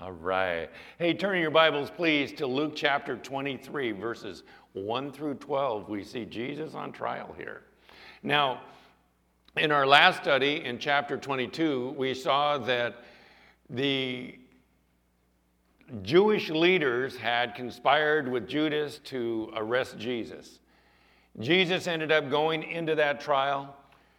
All right. Hey, turn your Bibles, please, to Luke chapter 23, verses 1 through 12. We see Jesus on trial here. Now, in our last study in chapter 22, we saw that the Jewish leaders had conspired with Judas to arrest Jesus. Jesus ended up going into that trial.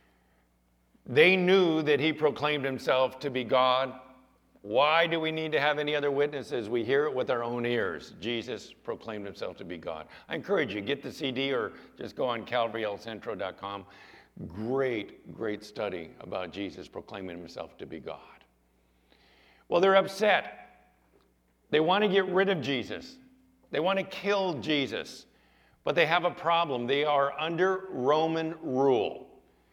They knew that he proclaimed himself to be God. Why do we need to have any other witnesses? We hear it with our own ears. Jesus proclaimed himself to be God. I encourage you, get the CD or just go on calvaryelcentro.com. Great study about Jesus proclaiming himself to be God. Well, they're upset. They want to get rid of Jesus. They want to kill Jesus. But they have a problem. They are under Roman rule.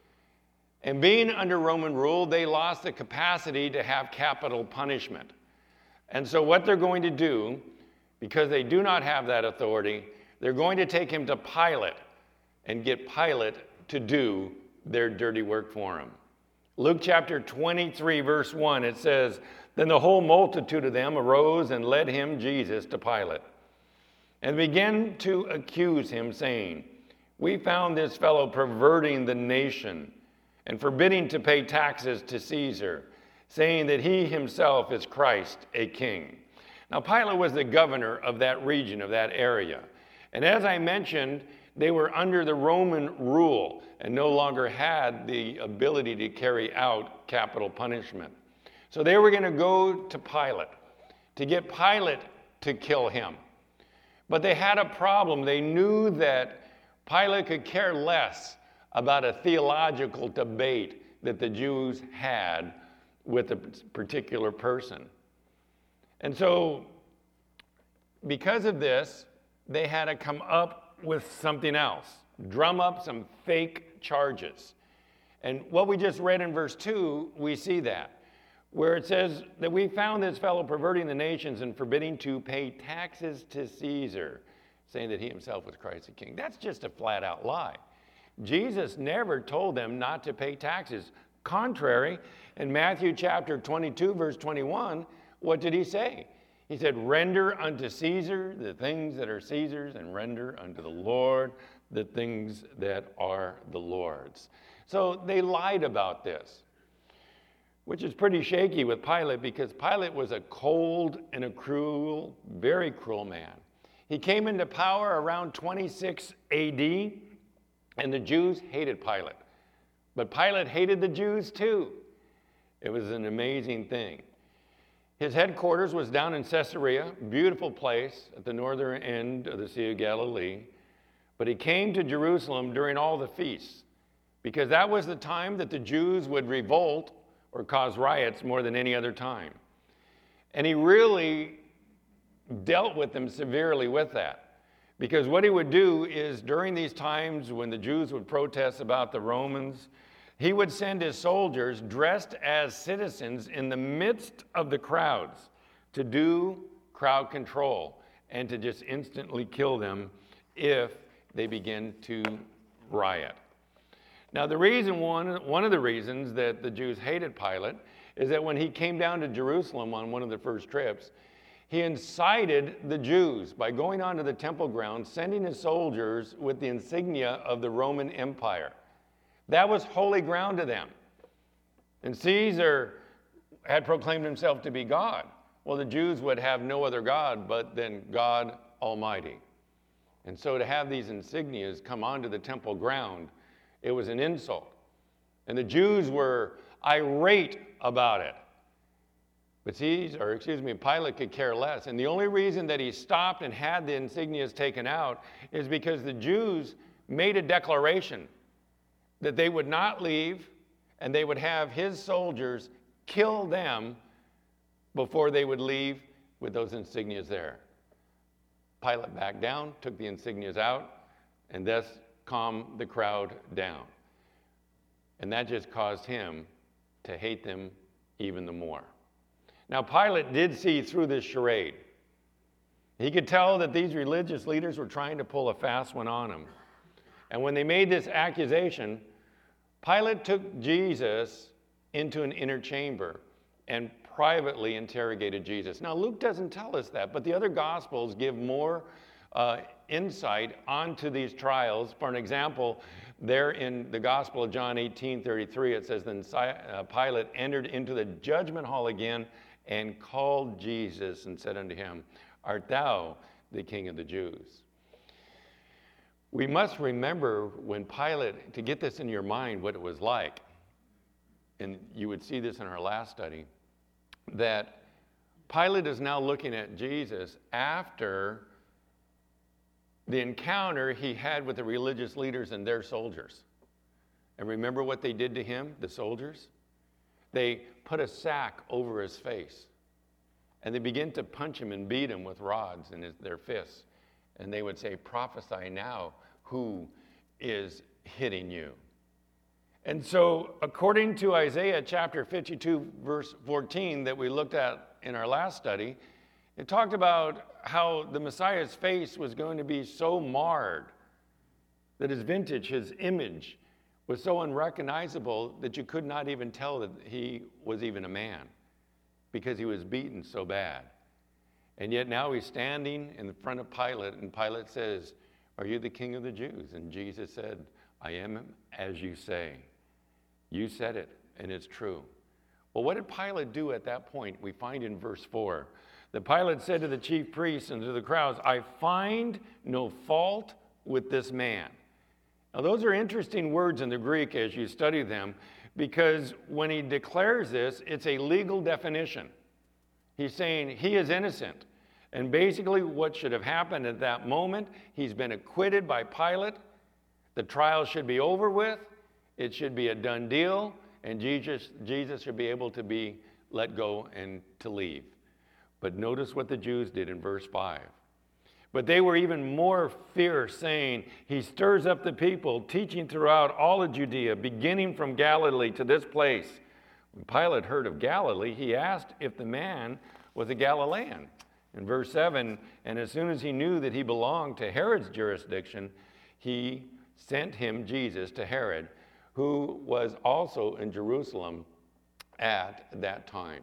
And being under Roman rule, they lost the capacity to have capital punishment. And so what they're going to do, because they do not have that authority, they're going to take him to Pilate and get Pilate to do their dirty work for him. Luke chapter 23, verse 1, it says, "Then the whole multitude of them arose and led him, Jesus, to Pilate, and began to accuse him, saying, 'We found this fellow perverting the nation and forbidding to pay taxes to Caesar, saying that he himself is Christ, a king.'" Now, Pilate was the governor of that region, of that area. And as I mentioned, they were under the Roman rule and no longer had the ability to carry out capital punishment. So they were going to go to Pilate to get Pilate to kill him. But they had a problem. They knew that Pilate could care less about a theological debate that the Jews had with a particular person. And so, because of this, they had to come up with something else, drum up some fake charges. And what we just read in verse 2, we see that, where it says that we found this fellow perverting the nations and forbidding to pay taxes to Caesar, saying that he himself was Christ the King. That's just a flat out lie. Jesus never told them not to pay taxes. Contrary, in Matthew chapter 22, verse 21, what did he say? He said, "Render unto Caesar the things that are Caesar's, and render unto the Lord the things that are the Lord's." So they lied about this, which is pretty shaky with Pilate, because Pilate was a cold and a cruel, very cruel man. He came into power around 26 AD, and the Jews hated Pilate. But Pilate hated the Jews too. It was an amazing thing. His headquarters was down in Caesarea, beautiful place at the northern end of the Sea of Galilee. But he came to Jerusalem during all the feasts, because that was the time that the Jews would revolt or cause riots more than any other time. And he really dealt with them severely with that. Because what he would do is, during these times when the Jews would protest about the Romans, he would send his soldiers dressed as citizens in the midst of the crowds to do crowd control and to just instantly kill them if they begin to riot. Now, one of the reasons that the Jews hated Pilate is that when he came down to Jerusalem on one of the first trips, he incited the Jews by going onto the temple grounds, sending his soldiers with the insignia of the Roman Empire. That was holy ground to them. And Caesar had proclaimed himself to be God. Well, the Jews would have no other God but then God Almighty. And so to have these insignias come onto the temple ground, it was an insult. And the Jews were irate about it. But Pilate could care less. And the only reason that he stopped and had the insignias taken out is because the Jews made a declaration that they would not leave, and they would have his soldiers kill them before they would leave with those insignias there. Pilate backed down, took the insignias out, and thus calmed the crowd down. And that just caused him to hate them even the more. Now, Pilate did see through this charade. He could tell that these religious leaders were trying to pull a fast one on him. And when they made this accusation, Pilate took Jesus into an inner chamber and privately interrogated Jesus. Now, Luke doesn't tell us that, but the other Gospels give more insight onto these trials. For an example, there in the Gospel of John 18:33, it says, Then Pilate entered into the judgment hall again and called Jesus and said unto him, Art thou the King of the Jews? We must remember when Pilate, to get this in your mind, what it was like, and you would see this in our last study, that Pilate is now looking at Jesus after the encounter he had with the religious leaders and their soldiers. And remember what they did to him, the soldiers? They put a sack over his face, and they began to punch him and beat him with rods in their fists. And they would say, Prophesy now, who is hitting you? And so, according to Isaiah chapter 52, verse 14, that we looked at in our last study, it talked about how the Messiah's face was going to be so marred that his vintage, his image, was so unrecognizable that you could not even tell that he was even a man because he was beaten so bad. And yet now he's standing in front of Pilate, and Pilate says, Are you the King of the Jews? And Jesus said, I am as you say. You said it, and it's true. Well, what did Pilate do at that point? We find in verse 4. The Pilate said to the chief priests and to the crowds, I find no fault with this man. Now, those are interesting words in the Greek as you study them, because when he declares this, it's a legal definition. He's saying he is innocent. And basically what should have happened at that moment, he's been acquitted by Pilate. The trial should be over with. It should be a done deal. And Jesus should be able to be let go and to leave. But notice what the Jews did in verse 5. But they were even more fierce, saying, He stirs up the people, teaching throughout all of Judea, beginning from Galilee to this place. When Pilate heard of Galilee, he asked if the man was a Galilean. In verse 7, and as soon as he knew that he belonged to Herod's jurisdiction, he sent him, Jesus, to Herod, who was also in Jerusalem at that time.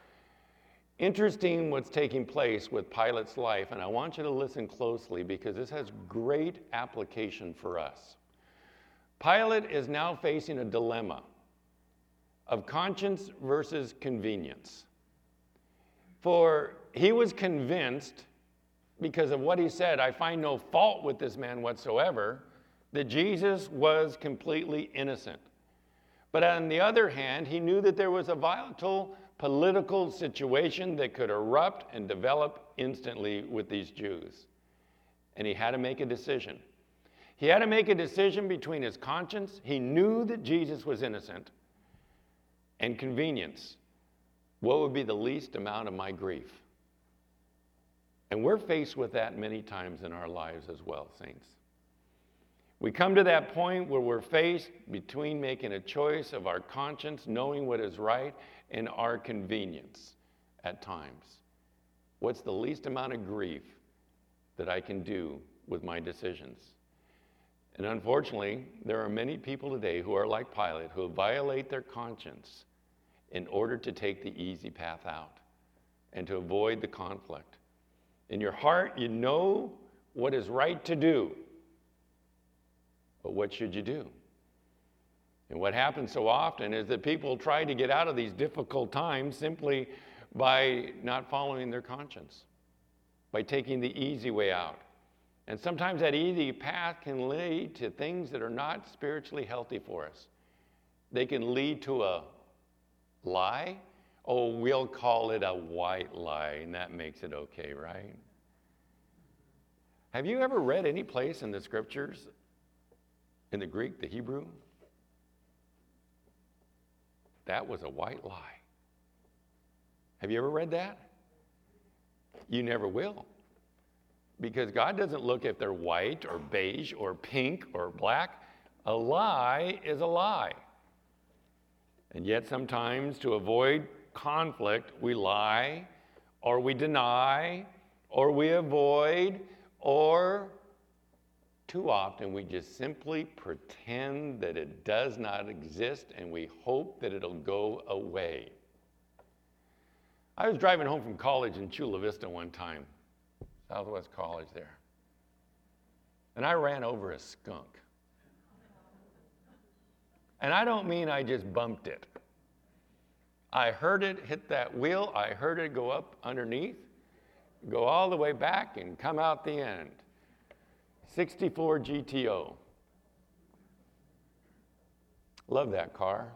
Interesting what's taking place with Pilate's life, and I want you to listen closely because this has great application for us. Pilate is now facing a dilemma of conscience versus convenience. For he was convinced, because of what he said, I find no fault with this man whatsoever, that Jesus was completely innocent. But on the other hand, he knew that there was a volatile political situation that could erupt and develop instantly with these Jews. And he had to make a decision. He had to make a decision between his conscience, he knew that Jesus was innocent, and convenience. What would be the least amount of my grief? And we're faced with that many times in our lives as well, saints. We come to that point where we're faced between making a choice of our conscience, knowing what is right, and our convenience at times. What's the least amount of grief that I can do with my decisions? And unfortunately, there are many people today who are like Pilate, who violate their conscience in order to take the easy path out and to avoid the conflict. In your heart, you know what is right to do, but what should you do? And what happens so often is that people try to get out of these difficult times simply by not following their conscience, by taking the easy way out. And sometimes that easy path can lead to things that are not spiritually healthy for us. They can lead to a lie. Oh, we'll call it a white lie, and that makes it okay, right? Have you ever read any place in the scriptures, in the Greek, the Hebrew? That was a white lie. Have you ever read that? You never will. Because God doesn't look if they're white or beige or pink or black. A lie is a lie. And yet sometimes to avoid conflict, we lie, or we deny, or we avoid, or too often we just simply pretend that it does not exist and we hope that it'll go away. I was driving home from college in Chula Vista one time, Southwest College there, and I ran over a skunk. And I don't mean I just bumped it. I heard it hit that wheel. I heard it go up underneath, go all the way back, and come out the end. 64 GTO. Love that car.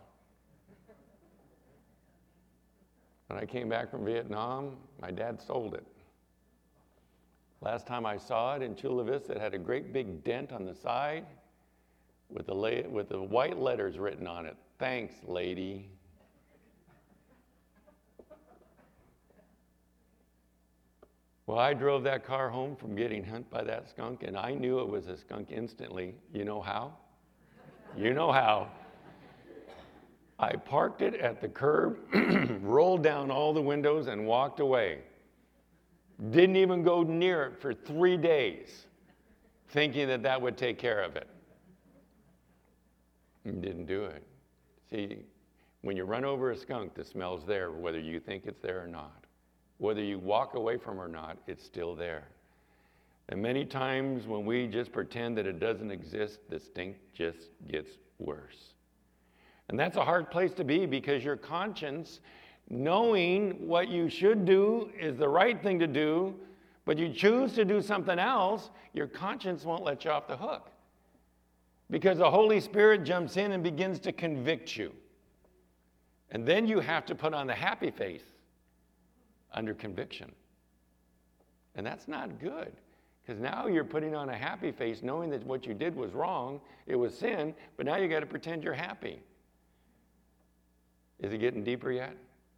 When I came back from Vietnam, my dad sold it. Last time I saw it in Chula Vista, it had a great big dent on the side with the white letters written on it. Thanks, lady. Well, I drove that car home from getting hunt by that skunk, and I knew it was a skunk instantly. You know how? You know how. I parked it at the curb, rolled down all the windows, and walked away. Didn't even go near it for 3 days, thinking that that would take care of it. And didn't do it. See, when you run over a skunk, the smell's there, whether you think it's there or not. Whether you walk away from it or not, it's still there. And many times when we just pretend that it doesn't exist, the stink just gets worse. And that's a hard place to be, because your conscience, knowing what you should do is the right thing to do, but you choose to do something else, your conscience won't let you off the hook. Because the Holy Spirit jumps in and begins to convict you. And then you have to put on the happy face under conviction. And that's not good, because now you're putting on a happy face knowing that what you did was wrong, it was sin, but now you got to pretend you're happy. Is it getting deeper yet?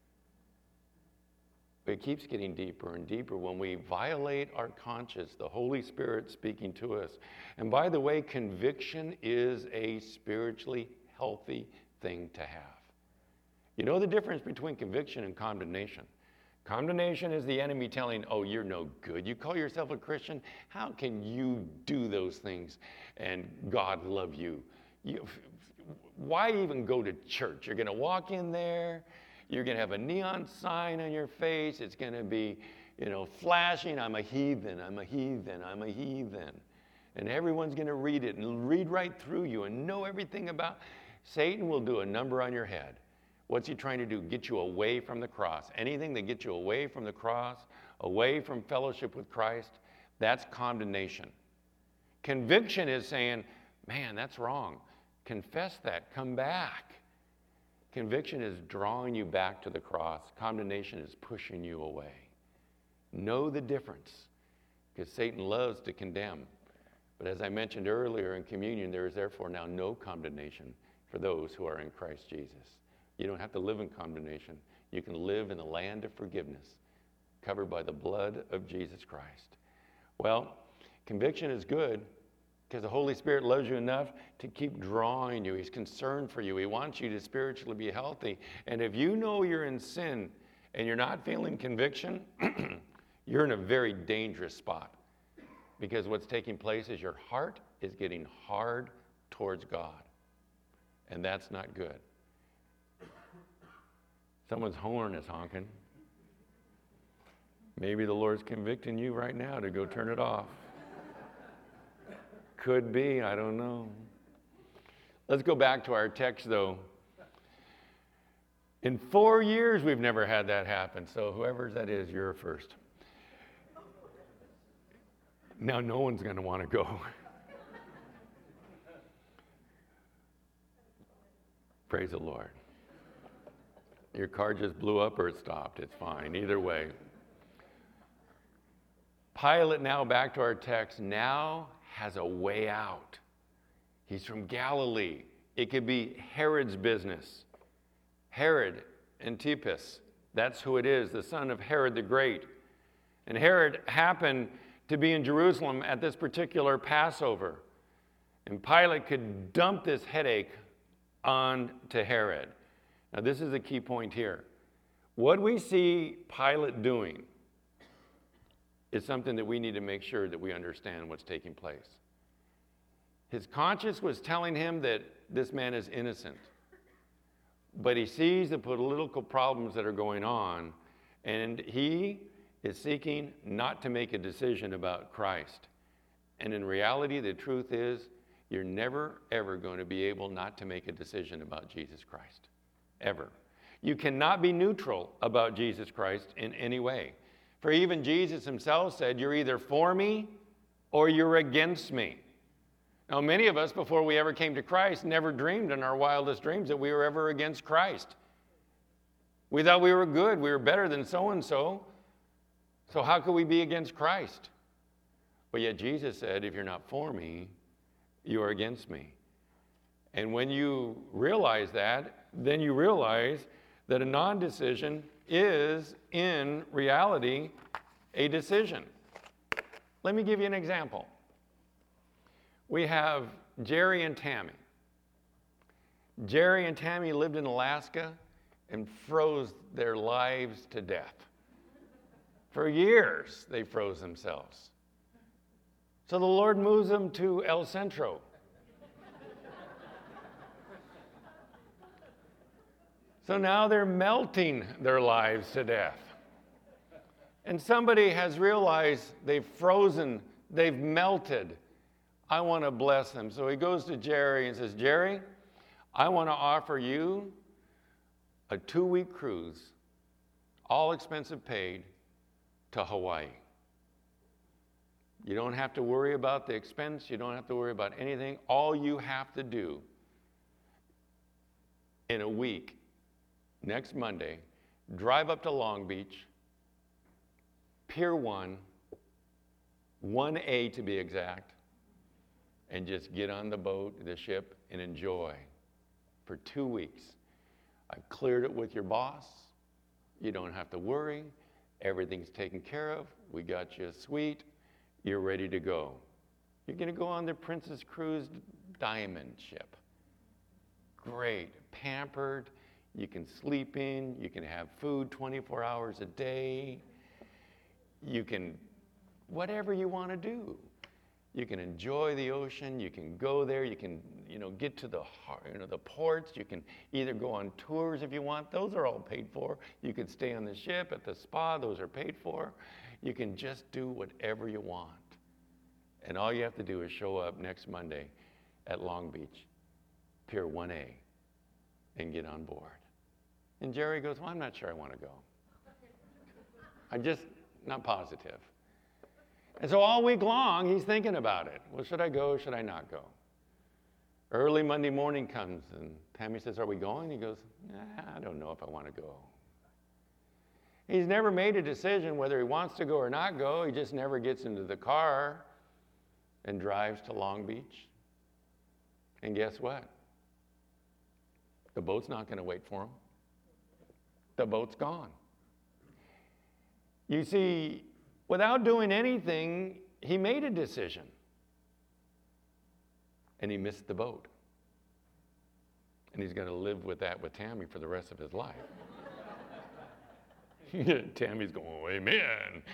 It keeps getting deeper and deeper when we violate our conscience, the Holy Spirit speaking to us. And by the way, conviction is a spiritually healthy thing to have. You know the difference between conviction and condemnation? Condemnation is the enemy telling, oh, you're no good. You call yourself a Christian? How can you do those things and God love you? Why even go to church? You're going to walk in there. You're going to have a neon sign on your face. It's going to be, flashing, I'm a heathen, I'm a heathen, I'm a heathen. And everyone's going to read it and read right through you and know everything about. Satan will do a number on your head. What's he trying to do? Get you away from the cross. Anything that gets you away from the cross, away from fellowship with Christ, that's condemnation. Conviction is saying, man, that's wrong. Confess that. Come back. Conviction is drawing you back to the cross. Condemnation is pushing you away. Know the difference, because Satan loves to condemn. But as I mentioned earlier in communion, there is therefore now no condemnation for those who are in Christ Jesus. You don't have to live in condemnation. You can live in the land of forgiveness, covered by the blood of Jesus Christ. Well, conviction is good, because the Holy Spirit loves you enough to keep drawing you. He's concerned for you. He wants you to spiritually be healthy. And if you know you're in sin and you're not feeling conviction, you're in a very dangerous spot. Because what's taking place is your heart is getting hard towards God. And that's not good. Someone's horn is honking. Maybe the Lord's convicting you right now to go turn it off. Could be, I don't know. Let's go back to our text, though. In 4 years, we've never had that happen. So whoever that is, you're first. Now no one's going to want to go. Praise the Lord. Your car just blew up or it stopped. It's fine. Either way. Pilate, now back to our text, now has a way out. He's from Galilee. It could be Herod's business. Herod Antipas, that's who it is, the son of Herod the Great. And Herod happened to be in Jerusalem at this particular Passover. And Pilate could dump this headache on to Herod. Now this is the key point here. What we see Pilate doing is something that we need to make sure that we understand what's taking place. His conscience was telling him that this man is innocent. But he sees the political problems that are going on, And he is seeking not to make a decision about Christ. And in reality, the truth is, you're never, ever going to be able not to make a decision about Jesus Christ. Ever. You cannot be neutral about Jesus Christ in any way. For even Jesus himself said, you're either for me or you're against me. Now, many of us, before we ever came to Christ, never dreamed in our wildest dreams that we were ever against Christ. We thought we were good. We were better than so-and-so. So how could we be against Christ? But yet Jesus said, if you're not for me, you are against me. And when you realize that, then you realize that a non-decision is, in reality, a decision. Let me give you an example. We have Jerry and Tammy. Jerry and Tammy lived in Alaska and froze their lives to death. For years, they froze themselves. So the Lord moves them to El Centro. So now they're melting their lives to death. And somebody has realized they've frozen, they've melted. I want to bless them. So he goes to Jerry and says, Jerry, I want to offer you a 2-week cruise, all expenses paid, to Hawaii. You don't have to worry about the expense. You don't have to worry about anything. All you have to do in a week, next Monday, drive up to Long Beach, Pier 1, 1A to be exact, and just get on the boat, the ship, and enjoy for 2 weeks. I've cleared it with your boss. You don't have to worry. Everything's taken care of. We got you a suite. You're ready to go. You're going to go on the Princess Cruise Diamond ship. Great. Pampered. You can sleep in. You can have food 24 hours a day. You can, whatever you want to do. You can enjoy the ocean. You can go there. You can, get to the ports. You can either go on tours if you want. Those are all paid for. You can stay on the ship at the spa. Those are paid for. You can just do whatever you want. And all you have to do is show up next Monday at Long Beach, Pier 1A, and get on board. And Jerry goes, well, I'm not sure I want to go. I'm just not positive. And so all week long, he's thinking about it. Well, should I go? Should I not go? Early Monday morning comes, and Tammy says, are we going? He goes, I don't know if I want to go. He's never made a decision whether he wants to go or not go. He just never gets into the car and drives to Long Beach. And guess what? The boat's not going to wait for him. The boat's gone. You see, without doing anything, he made a decision. And he missed the boat. And he's going to live with that with Tammy for the rest of his life. Tammy's going, amen.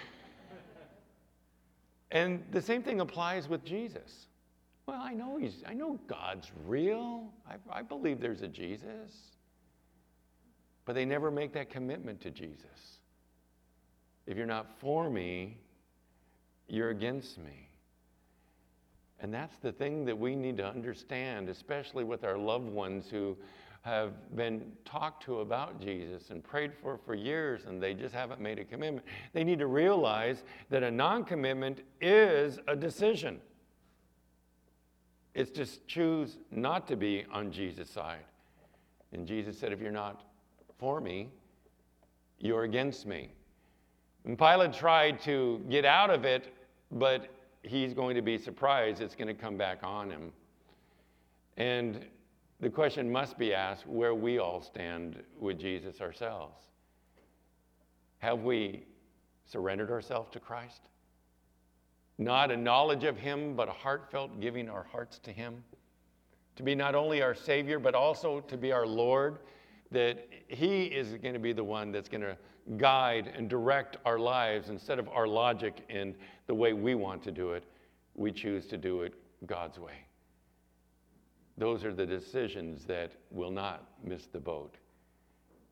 And the same thing applies with Jesus. Well, I know God's real. I believe there's a Jesus. But they never make that commitment to Jesus. If you're not for me, you're against me. And that's the thing that we need to understand, especially with our loved ones who have been talked to about Jesus and prayed for years, and they just haven't made a commitment. They need to realize that a non-commitment is a decision. It's to choose not to be on Jesus' side. And Jesus said, if you're not for me, you're against me. And Pilate tried to get out of it, but he's going to be surprised it's going to come back on him. And the question must be asked where we all stand with Jesus ourselves. Have we surrendered ourselves to Christ? Not a knowledge of him, but a heartfelt giving our hearts to him. To be not only our Savior, but also to be our Lord. That he is going to be the one that's going to guide and direct our lives instead of our logic and the way we want to do it. We choose to do it God's way. Those are the decisions that will not miss the boat.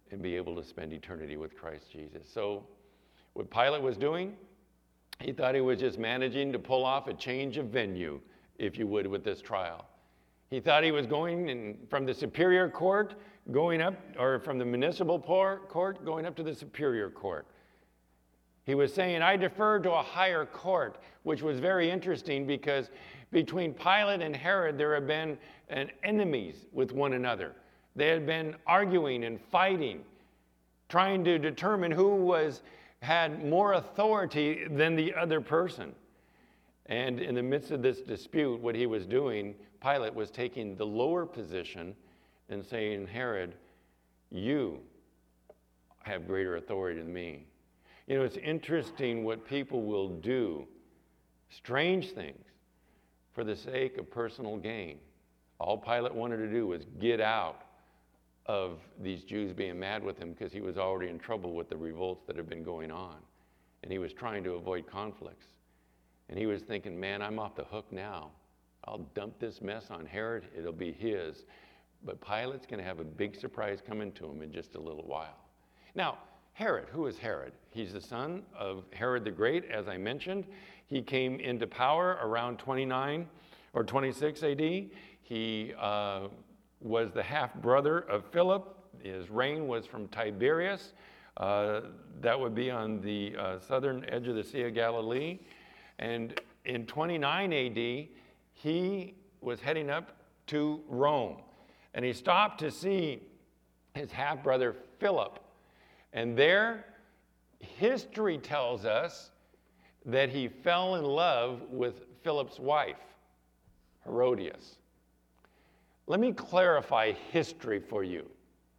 and be able to spend eternity with Christ Jesus. So what Pilate was doing, he thought he was just managing to pull off a change of venue, if you would, with this trial. He thought he was going from the superior court, going up, or from the municipal court, going up to the superior court. He was saying, I defer to a higher court, which was very interesting because between Pilate and Herod, there had been enemies with one another. They had been arguing and fighting, trying to determine who had more authority than the other person. And in the midst of this dispute, what he was doing, Pilate was taking the lower position and saying, Herod, you have greater authority than me. You know, it's interesting what people will do, strange things, for the sake of personal gain. All Pilate wanted to do was get out of these Jews being mad with him because he was already in trouble with the revolts that had been going on. And he was trying to avoid conflicts. And he was thinking, man, I'm off the hook now. I'll dump this mess on Herod. It'll be his. But Pilate's going to have a big surprise coming to him in just a little while. Now, Herod, who is Herod? He's the son of Herod the Great, as I mentioned. He came into power around 29 or 26 AD. He was the half-brother of Philip. His reign was from Tiberias. That would be on the southern edge of the Sea of Galilee. And in 29 AD, he was heading up to Rome. And he stopped to see his half-brother Philip. And there, history tells us that he fell in love with Philip's wife, Herodias. Let me clarify history for you.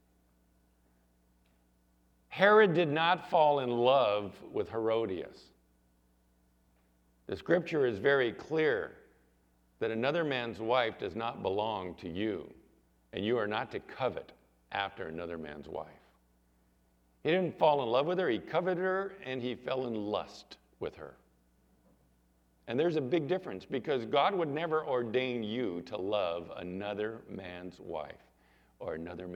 Herod did not fall in love with Herodias. The scripture is very clear that another man's wife does not belong to you, and you are not to covet after another man's wife. He didn't fall in love with her, he coveted her, and he fell in lust with her. And there's a big difference because God would never ordain you to love another man's wife or another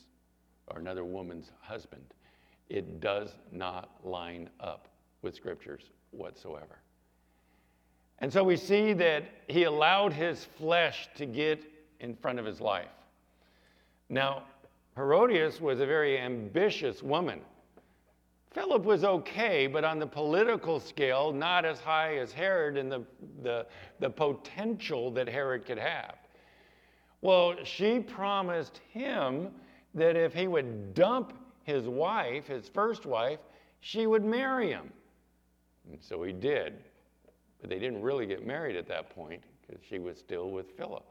woman's husband. It does not line up with scriptures whatsoever. And so we see that he allowed his flesh to get in front of his life. Now, Herodias was a very ambitious woman. Philip was okay, but on the political scale, not as high as Herod and the potential that Herod could have. Well, she promised him that if he would dump his wife, his first wife, she would marry him. And so he did. But they didn't really get married at that point because she was still with Philip.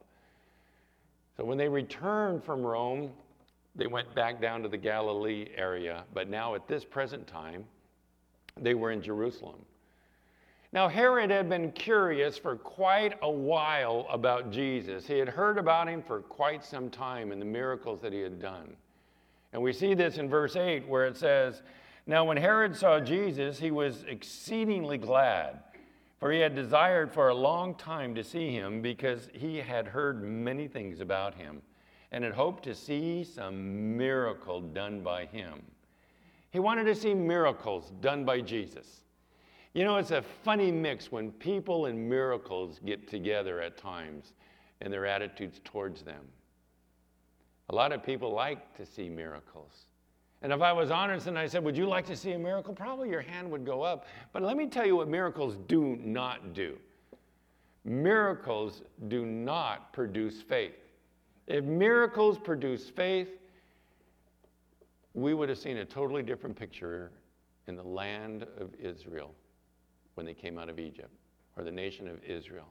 So when they returned from Rome, they went back down to the Galilee area, but now at this present time, they were in Jerusalem. Now, Herod had been curious for quite a while about Jesus. He had heard about him for quite some time and the miracles that he had done. And we see this in verse 8 where it says, Now when Herod saw Jesus, he was exceedingly glad, for he had desired for a long time to see him because he had heard many things about him, and had hoped to see some miracle done by him. He wanted to see miracles done by Jesus. You know, it's a funny mix when people and miracles get together at times and their attitudes towards them. A lot of people like to see miracles. And if I was honest and I said, would you like to see a miracle? Probably your hand would go up. But let me tell you what miracles do not do. Miracles do not produce faith. If miracles produce faith, we would have seen a totally different picture in the land of Israel when they came out of Egypt, or the nation of Israel.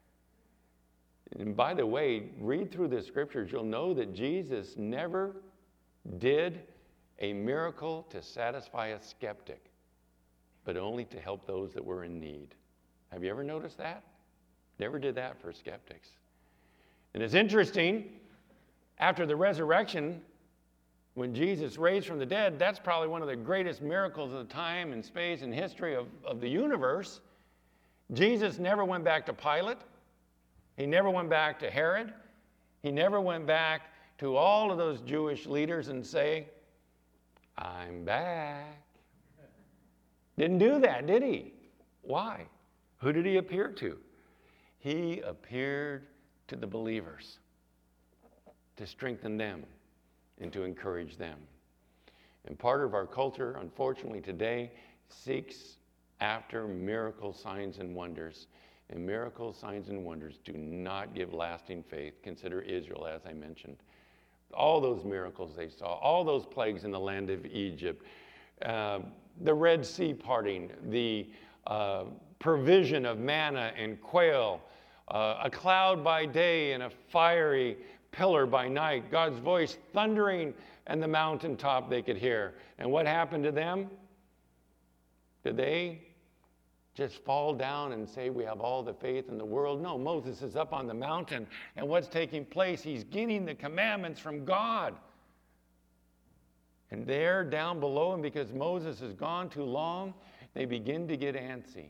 And by the way, read through the scriptures, you'll know that Jesus never did a miracle to satisfy a skeptic, but only to help those that were in need. Have you ever noticed that? Never did that for skeptics. And it's interesting, after the resurrection, when Jesus raised from the dead, that's probably one of the greatest miracles of the time and space and history of the universe. Jesus never went back to Pilate. He never went back to Herod. He never went back to all of those Jewish leaders and say, I'm back. Didn't do that, did he? Why? Who did he appear to? He appeared to the believers to strengthen them and to encourage them. And part of our culture, unfortunately, today seeks after miracle signs and wonders. And miracle signs and wonders do not give lasting faith. Consider Israel, as I mentioned. All those miracles they saw, all those plagues in the land of Egypt, the Red Sea parting, the provision of manna and quail, a cloud by day and a fiery pillar by night, God's voice thundering and the mountaintop they could hear. And what happened to them? Did they just fall down and say, we have all the faith in the world? No, Moses is up on the mountain, and what's taking place? He's getting the commandments from God. And they're down below him because Moses has gone too long. They begin to get antsy.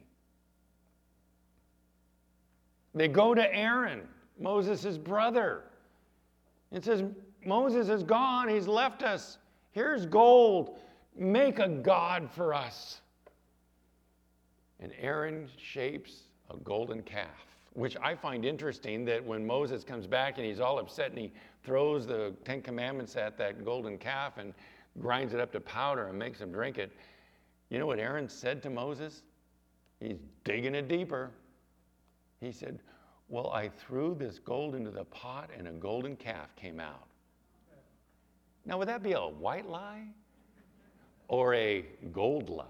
They go to Aaron, Moses' brother, and says, Moses is gone. He's left us. Here's gold. Make a god for us. And Aaron shapes a golden calf, which I find interesting that when Moses comes back and he's all upset and he throws the Ten Commandments at that golden calf and grinds it up to powder and makes him drink it. You know what Aaron said to Moses? He's digging it deeper. He said, well, I threw this gold into the pot and a golden calf came out. Now, would that be a white lie or a gold lie?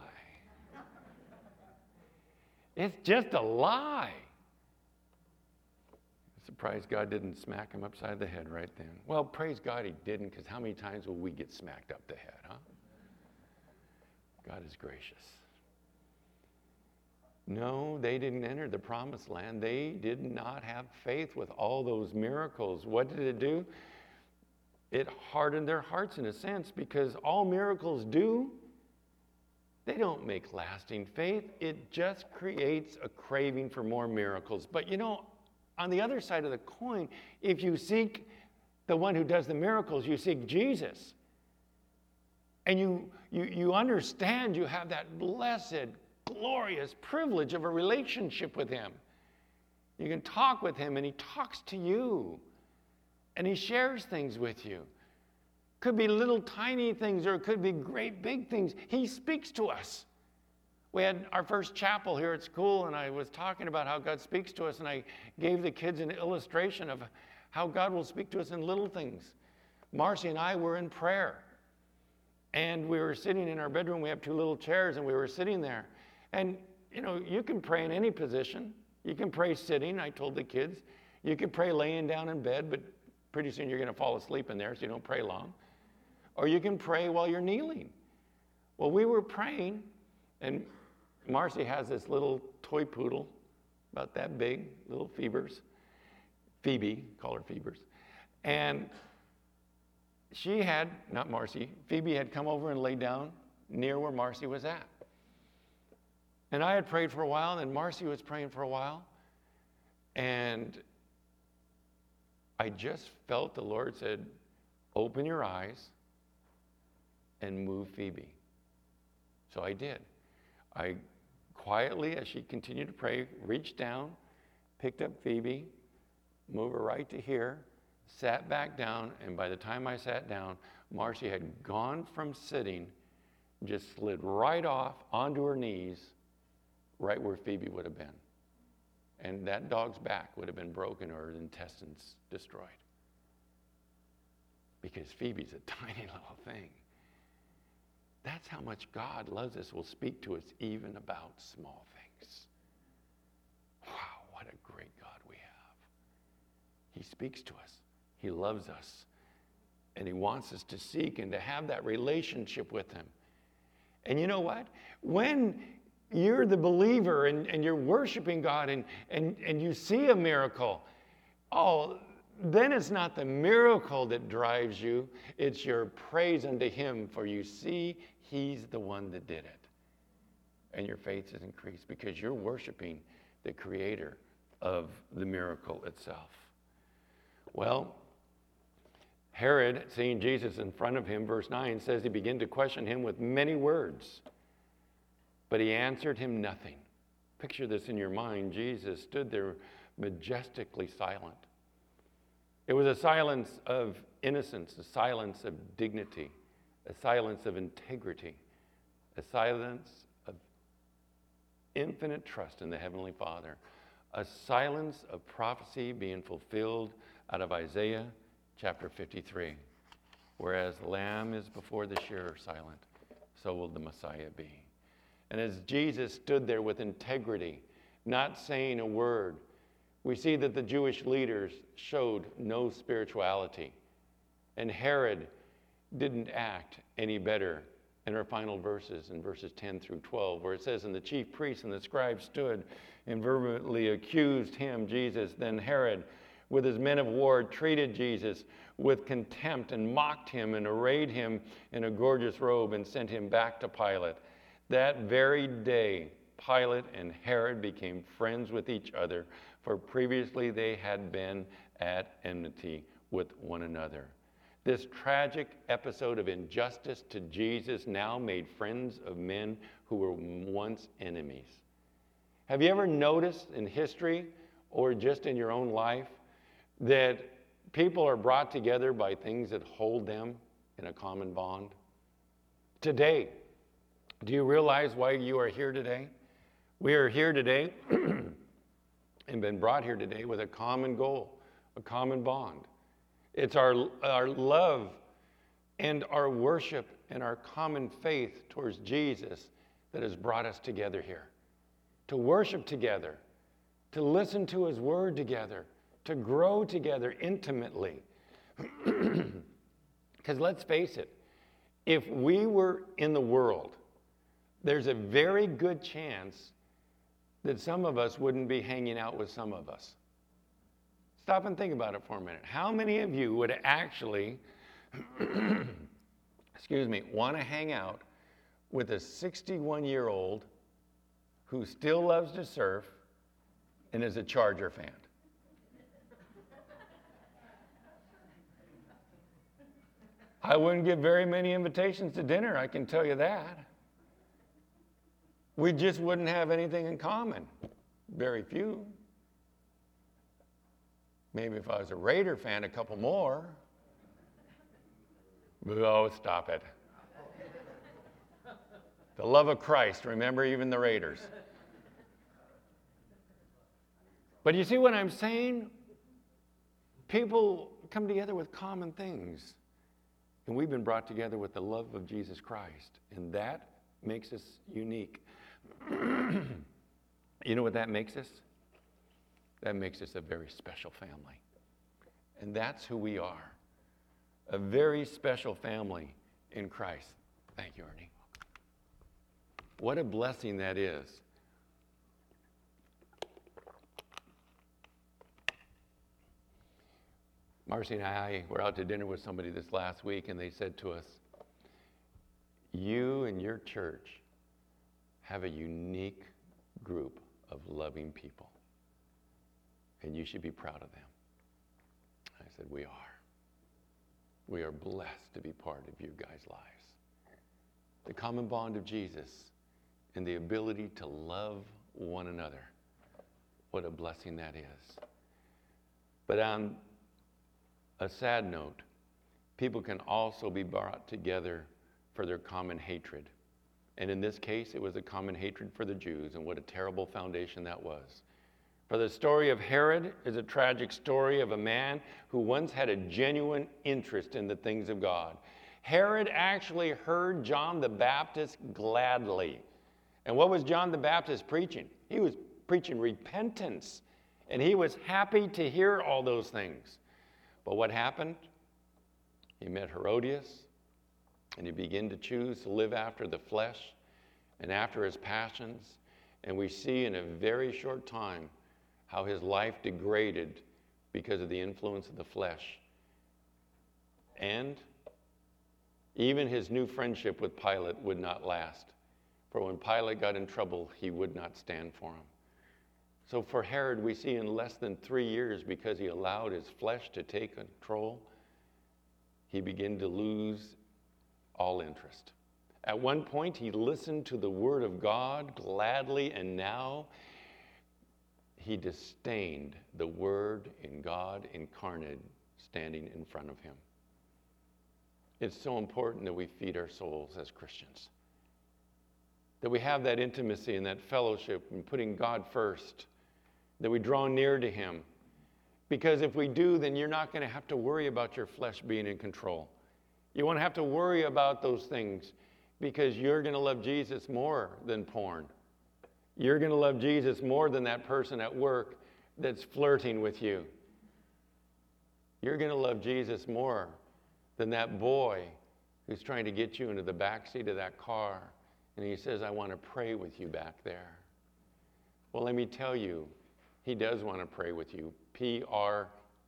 It's just a lie. I'm surprised God didn't smack him upside the head right then. Well, praise God he didn't, because how many times will we get smacked up the head, huh? God is gracious. No, they didn't enter the promised land. They did not have faith with all those miracles. What did it do? It hardened their hearts in a sense, because all miracles do, they don't make lasting faith. It just creates a craving for more miracles. But you know, on the other side of the coin, if you seek the one who does the miracles, you seek Jesus. And you understand you have that blessed, glorious privilege of a relationship with him. You can talk with him and he talks to you. And he shares things with you. Could be little tiny things or it could be great big things. He speaks to us. We had our first chapel here at school and I was talking about how God speaks to us, and I gave the kids an illustration of how God will speak to us in little things. Marcy and I were in prayer and we were sitting in our bedroom. We have two little chairs and we were sitting there. And you know, you can pray in any position. You can pray sitting, I told the kids. You can pray laying down in bed, but pretty soon you're going to fall asleep in there, so you don't pray long. Or you can pray while you're kneeling. Well, we were praying, and Marcy has this little toy poodle, about that big, little Phoebe, call her Phoebers. And she had, not Marcy, Phoebe had come over and laid down near where Marcy was at. And I had prayed for a while, and Marcy was praying for a while. And I just felt the Lord said, open your eyes and move Phoebe. So I did. I quietly, as she continued to pray, reached down, picked up Phoebe, moved her right to here, sat back down, and by the time I sat down, Marcy had gone from sitting, just slid right off onto her knees, right where Phoebe would have been. And that dog's back would have been broken or her intestines destroyed. Because Phoebe's a tiny little thing. That's how much God loves us, will speak to us even about small things. Wow, what a great God we have. He speaks to us. He loves us. And he wants us to seek and to have that relationship with him. And you know what? When you're the believer and you're worshiping God and you see a miracle, then it's not the miracle that drives you, it's your praise unto him, for you see he's the one that did it. And your faith is increased because you're worshiping the creator of the miracle itself. Well, Herod, seeing Jesus in front of him, verse 9 says he began to question him with many words, but he answered him nothing. Picture this in your mind. Jesus stood there majestically silent. It was a silence of innocence, a silence of dignity, a silence of integrity, a silence of infinite trust in the Heavenly Father, a silence of prophecy being fulfilled out of Isaiah chapter 53. Whereas the lamb is before the shearer silent, so will the Messiah be. And as Jesus stood there with integrity, not saying a word, we see that the Jewish leaders showed no spirituality. And Herod didn't act any better in our final verses, in verses 10 through 12, where it says, "And the chief priests and the scribes stood and vehemently accused him," Jesus. "Then Herod, with his men of war, treated Jesus with contempt and mocked him and arrayed him in a gorgeous robe and sent him back to Pilate. That very day, Pilate and Herod became friends with each other, for previously they had been at enmity with one another." This tragic episode of injustice to Jesus now made friends of men who were once enemies. Have you ever noticed in history or just in your own life that people are brought together by things that hold them in a common bond? Today, do you realize why you are here today? We are here today and been brought here today with a common goal, a common bond. It's our love and our worship and our common faith towards Jesus that has brought us together here. To worship together, to listen to his word together, to grow together intimately. Because let's face it, if we were in the world, there's a very good chance that some of us wouldn't be hanging out with some of us. Stop and think about it for a minute. How many of you would actually, want to hang out with a 61-year-old who still loves to surf and is a Charger fan? I wouldn't get very many invitations to dinner, I can tell you that. We just wouldn't have anything in common. Very few. Maybe if I was a Raider fan, a couple more. But oh, stop it. The love of Christ, remember, even the Raiders. But you see what I'm saying? People come together with common things. And we've been brought together with the love of Jesus Christ. And that makes us unique. You know what that makes us? That makes us a very special family. And that's who we are. A very special family in Christ. Thank you, Ernie. What a blessing that is. Marcy and I were out to dinner with somebody this last week, and they said to us, "You and your church have a unique group of loving people, and you should be proud of them." I said, "We are. We are blessed to be part of you guys' lives." The common bond of Jesus and the ability to love one another. What a blessing that is. But on a sad note, people can also be brought together for their common hatred. And in this case, it was a common hatred for the Jews, and what a terrible foundation that was. For the story of Herod is a tragic story of a man who once had a genuine interest in the things of God. Herod actually heard John the Baptist gladly. And what was John the Baptist preaching? He was preaching repentance, and he was happy to hear all those things. But what happened? He met Herodias, and he began to choose to live after the flesh and after his passions. And we see in a very short time how his life degraded because of the influence of the flesh. And even his new friendship with Pilate would not last. For when Pilate got in trouble, he would not stand for him. So for Herod, we see in less than 3 years, because he allowed his flesh to take control, he began to lose all interest. At one point, he listened to the word of God gladly, and now he disdained the word in God incarnate standing in front of him. It's so important that we feed our souls as Christians, that we have that intimacy and that fellowship and putting God first, that we draw near to him. Because if we do, then you're not going to have to worry about your flesh being in control. You won't have to worry about those things because you're going to love Jesus more than porn. You're going to love Jesus more than that person at work that's flirting with you. You're going to love Jesus more than that boy who's trying to get you into the back seat of that car and he says, I want to pray with you back there. Well, let me tell you, he does want to pray with you. Prey.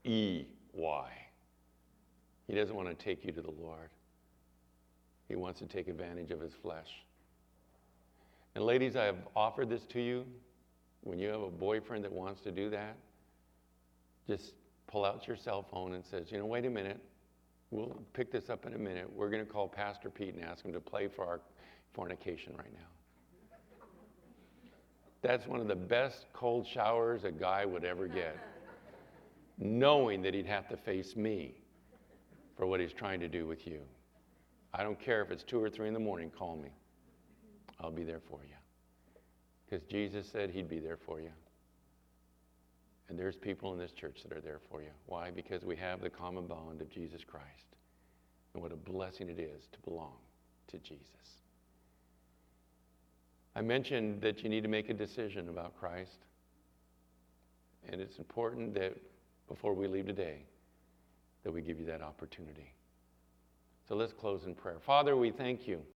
He doesn't want to take you to the Lord. He wants to take advantage of his flesh. And ladies, I have offered this to you. When you have a boyfriend that wants to do that, just pull out your cell phone and says, wait a minute. We'll pick this up in a minute. We're going to call Pastor Pete and ask him to play for our fornication right now. That's one of the best cold showers a guy would ever get, knowing that he'd have to face me for what he's trying to do with you. I don't care if it's 2 or 3 in the morning, call me. I'll be there for you. Because Jesus said he'd be there for you. And there's people in this church that are there for you. Why? Because we have the common bond of Jesus Christ. And what a blessing it is to belong to Jesus. I mentioned that you need to make a decision about Christ. And it's important that before we leave today, that we give you that opportunity. So let's close in prayer. Father, we thank you